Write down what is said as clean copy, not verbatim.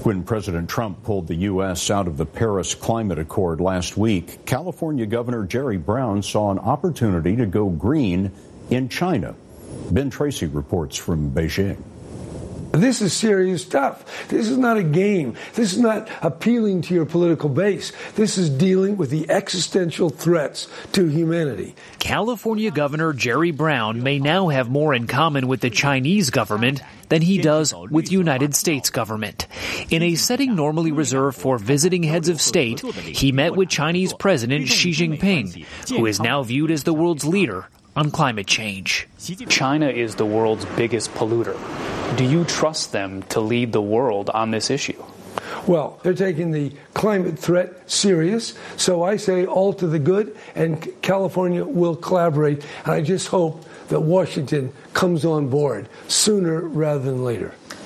When President Trump pulled the U.S. out of the Paris Climate Accord last week, California Governor Jerry Brown saw an opportunity to go green in China. Ben Tracy reports from Beijing. This is serious stuff. This is not a game. This is not appealing to your political base. This is dealing with the existential threats to humanity. California Governor Jerry Brown may now have more in common with the Chinese government than he does with the United States government. In a setting normally reserved for visiting heads of state, he met with Chinese President Xi Jinping, who is now viewed as the world's leader on climate change. China is the world's biggest polluter. Do you trust them to lead the world on this issue? Well, they're taking the climate threat serious, so I say all to the good, and California will collaborate. And I just hope that Washington comes on board sooner rather than later.